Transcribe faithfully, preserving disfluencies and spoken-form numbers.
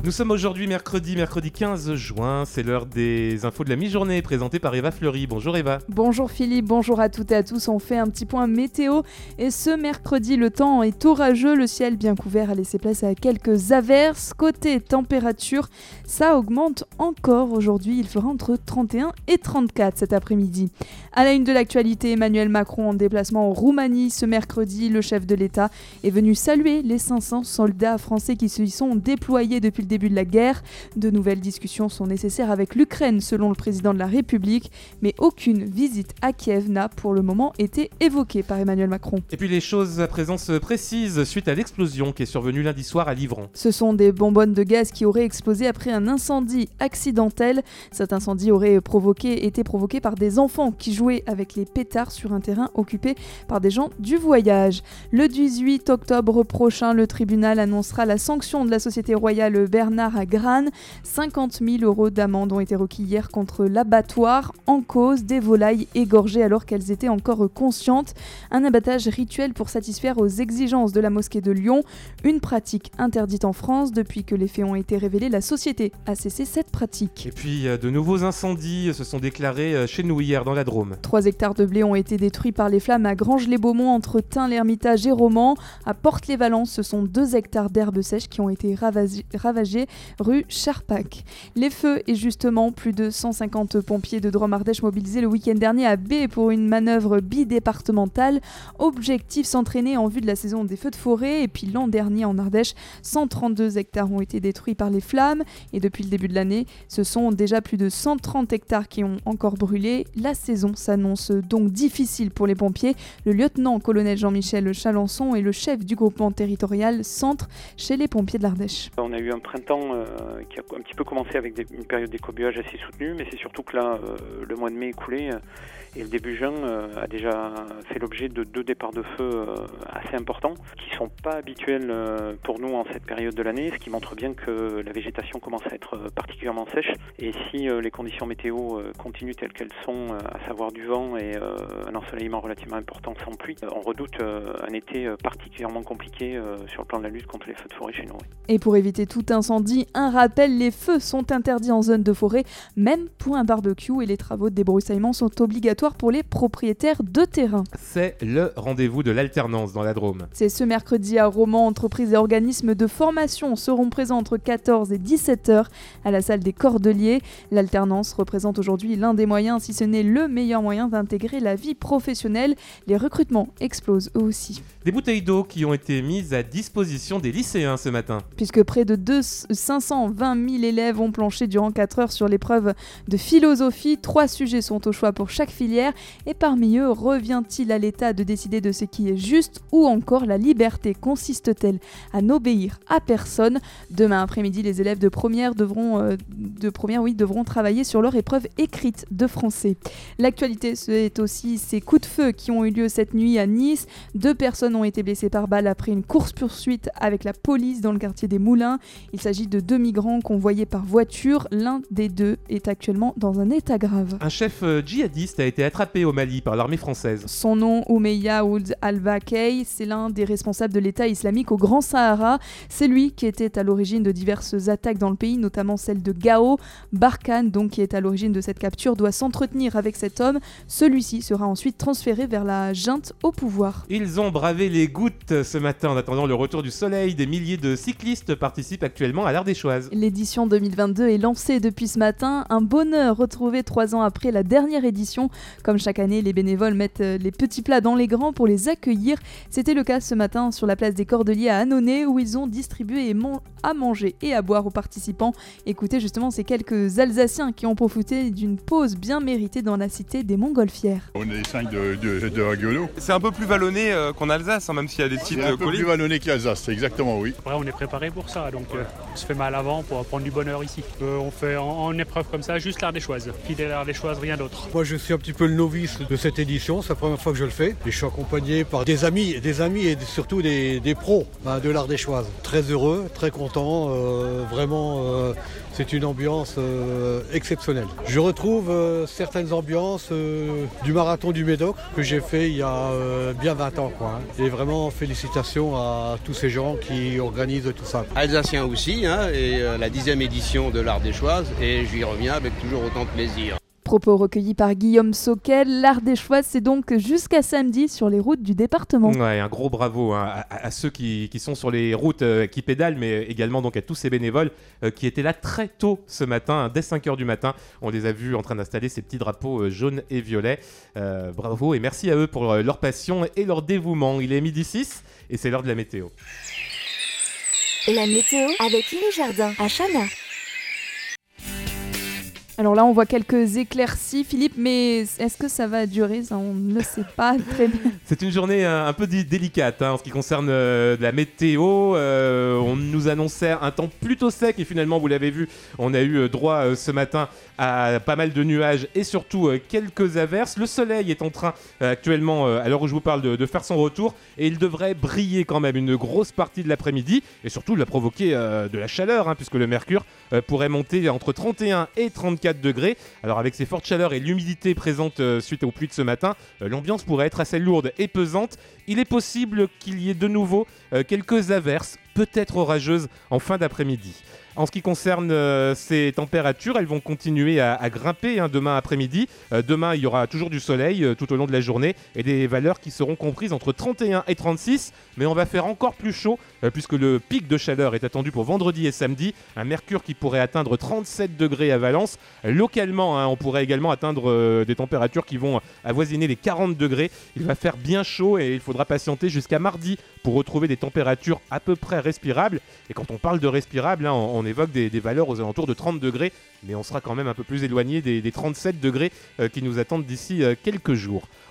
Nous sommes aujourd'hui mercredi, mercredi quinze juin, c'est l'heure des infos de la mi-journée présentées par Eva Fleury. Bonjour Eva. Bonjour Philippe, bonjour à toutes et à tous. On fait un petit point météo et ce mercredi le temps est orageux, le ciel bien couvert a laissé place à quelques averses. Côté température, ça augmente encore aujourd'hui, il fera entre trente et un et trente-quatre cet après-midi. À la une de l'actualité, Emmanuel Macron en déplacement en Roumanie ce mercredi, le chef de l'État est venu saluer les cinq cents soldats français qui se y sont déployés depuis le début de la guerre. De nouvelles discussions sont nécessaires avec l'Ukraine selon le président de la République, mais aucune visite à Kiev n'a pour le moment été évoquée par Emmanuel Macron. Et puis les choses à présent se précisent suite à l'explosion qui est survenue lundi soir à Livron. Ce sont des bonbonnes de gaz qui auraient explosé après un incendie accidentel. Cet incendie aurait provoqué, été provoqué par des enfants qui jouaient avec les pétards sur un terrain occupé par des gens du voyage. Le dix-huit octobre prochain, le tribunal annoncera la sanction de la Société Royale Bernard à Grane. cinquante mille euros d'amende ont été requis hier contre l'abattoir en cause des volailles égorgées alors qu'elles étaient encore conscientes. Un abattage rituel pour satisfaire aux exigences de la mosquée de Lyon. Une pratique interdite en France. Depuis que les faits ont été révélés, la société a cessé cette pratique. Et puis de nouveaux incendies se sont déclarés chez nous hier dans la Drôme. Trois hectares de blé ont été détruits par les flammes à Granges-les-Beaumont entre Tain, l'Hermitage et Romans. À Porte-les-Valences, ce sont deux hectares d'herbes sèches qui ont été ravagés, ravagés rue Charpac. Les feux et justement plus de cent cinquante pompiers de Drôme-Ardèche mobilisés le week-end dernier à B pour une manœuvre bidépartementale. Objectif s'entraîner en vue de la saison des feux de forêt. Et puis l'an dernier en Ardèche, cent trente-deux hectares ont été détruits par les flammes. Et depuis le début de l'année, ce sont déjà plus de cent trente hectares qui ont encore brûlé. La saison s'annonce donc difficile pour les pompiers. Le lieutenant-colonel Jean-Michel Chalençon est le chef du groupement territorial Centre chez les pompiers de l'Ardèche. On a eu un printemps euh, qui a un petit peu commencé avec des, une période d'écobuage assez soutenue, mais c'est surtout que là, euh, le mois de mai écoulé euh, et le début juin euh, a déjà fait l'objet de deux départs de feu euh, assez importants, qui ne sont pas habituels euh, pour nous en cette période de l'année, ce qui montre bien que la végétation commence à être particulièrement sèche. Et si euh, les conditions météo euh, continuent telles qu'elles sont, euh, à savoir du vent et euh, un ensoleillement relativement important sans pluie, euh, on redoute euh, un été euh, particulièrement compliqué euh, sur le plan de la lutte contre les feux de forêt chez nous. Oui. Et pour éviter tout incendie, un rappel, les feux sont interdits en zone de forêt, même pour un barbecue, et les travaux de débroussaillement sont obligatoires pour les propriétaires de terrain. C'est le rendez-vous de l'alternance dans la Drôme. C'est ce mercredi à Romans, entreprises et organismes de formation seront présents entre quatorze et dix-sept heures à la salle des Cordeliers. L'alternance représente aujourd'hui l'un des moyens, si ce n'est le meilleur moyen d'intégrer la vie professionnelle. Les recrutements explosent eux aussi. Des bouteilles d'eau qui ont été mises à disposition des lycéens ce matin. Puisque près de cinq cent vingt mille élèves ont planché durant quatre heures sur l'épreuve de philosophie. Trois sujets sont au choix pour chaque filière et parmi eux, revient-il à l'État de décider de ce qui est juste ou encore la liberté consiste-t-elle à n'obéir à personne? Demain après-midi, les élèves de première devront, euh, de première, oui, devront travailler sur leur épreuve écrite de français. L'actualité, c'est aussi ces coups de feu qui ont eu lieu cette nuit à Nice. Deux personnes ont été blessées par balle après une course-poursuite avec la police dans le quartier des Moulins. Il s'agit de deux migrants convoyés par voiture. L'un des deux est actuellement dans un état grave. Un chef euh, djihadiste a été attrapé au Mali par l'armée française. Son nom, Oumeya Ould Al-Bakay, c'est l'un des responsables de l'État islamique au Grand Sahara. C'est lui qui était à l'origine de diverses attaques dans le pays, notamment celle de Gao. Barkhane, donc, qui est à l'origine de cette capture, doit s'entretenir avec cet homme. Celui-ci sera ensuite transféré vers la junte au pouvoir. Ils ont bravé les gouttes ce matin en attendant le retour du soleil. Des milliers de cyclistes participent actuellement à l'Ardéchoise. L'édition deux mille vingt-deux est lancée depuis ce matin. Un bonheur retrouvé trois ans après la dernière édition. Comme chaque année, les bénévoles mettent les petits plats dans les grands pour les accueillir. C'était le cas ce matin sur la place des Cordeliers à Annonay où ils ont distribué et man- à manger et à boire aux participants. Écoutez justement ces quelques Alsaciens qui ont profité d'une pause bien méritée dans la cité des Montgolfières. On est les cinq de, de, de Ragueneau. C'est un peu plus vallonné euh, qu'en Alsace, hein, même s'il y a des petites C'est un peu collines. plus vallonné qu'Alsace, c'est exactement, oui. Après, on est préparé pour ça, donc euh, on se fait mal avant pour prendre du bonheur ici. Euh, on fait en, en épreuve comme ça, juste l'Ardéchoise. Fidèle à l'Ardéchoise, rien d'autre. Moi, je suis un petit peu le novice de cette édition, c'est la première fois que je le fais. Et je suis accompagné par des amis, des amis et surtout des, des pros hein, de l'Ardéchoise. Très heureux, très content, euh, vraiment, euh, c'est une ambiance euh, exceptionnelle. Je retrouve euh, certaines ambiances euh, du marathon du Médoc que j'ai fait il y a euh, bien vingt ans. Quoi, hein. Et vraiment, félicitations à tous ces gens qui organisent tout ça. Alsacien aussi, aussi, hein, et euh, la dixième édition de l'Ardéchoise, et j'y reviens avec toujours autant de plaisir. Propos recueillis par Guillaume Sauquel. L'Ardéchoise, c'est donc jusqu'à samedi sur les routes du département. Ouais, un gros bravo hein, à, à ceux qui, qui sont sur les routes, euh, qui pédalent, mais également donc à tous ces bénévoles euh, qui étaient là très tôt ce matin, hein, dès cinq heures du matin. On les a vus en train d'installer ces petits drapeaux euh, jaunes et violets. Euh, bravo et merci à eux pour euh, leur passion et leur dévouement. Il est midi six et c'est l'heure de la météo. La météo avec Illy Jardin à Chana. Alors là, on voit quelques éclaircies, Philippe, mais est-ce que ça va durer? Ça, on ne sait pas très bien. C'est une journée un, un peu d- délicate hein, en ce qui concerne euh, la météo. Euh, on nous annonçait un temps plutôt sec et finalement, vous l'avez vu, on a eu euh, droit euh, ce matin à pas mal de nuages et surtout euh, quelques averses. Le soleil est en train euh, actuellement, euh, à l'heure où je vous parle, de, de faire son retour et il devrait briller quand même une grosse partie de l'après-midi et surtout la provoquer euh, de la chaleur hein, puisque le mercure euh, pourrait monter entre trente et un et trente-quatre degrés. Alors avec ces fortes chaleurs et l'humidité présente euh, suite aux pluies de ce matin, euh, l'ambiance pourrait être assez lourde et pesante. Il est possible qu'il y ait de nouveau euh, quelques averses, peut-être orageuses, en fin d'après-midi. En ce qui concerne euh, ces températures, elles vont continuer à, à grimper hein, demain après-midi. Euh, demain, il y aura toujours du soleil euh, tout au long de la journée et des valeurs qui seront comprises entre trente et un et trente-six. Mais on va faire encore plus chaud euh, puisque le pic de chaleur est attendu pour vendredi et samedi. Un mercure qui pourrait atteindre trente-sept degrés à Valence. Localement, hein, on pourrait également atteindre euh, des températures qui vont avoisiner les quarante degrés. Il va faire bien chaud et il faudra patienter jusqu'à mardi pour retrouver des températures à peu près respirables. Et quand on parle de respirables, hein, on, on évoque des, des valeurs aux alentours de trente degrés, mais on sera quand même un peu plus éloigné des, des trente-sept degrés euh, qui nous attendent d'ici euh, quelques jours.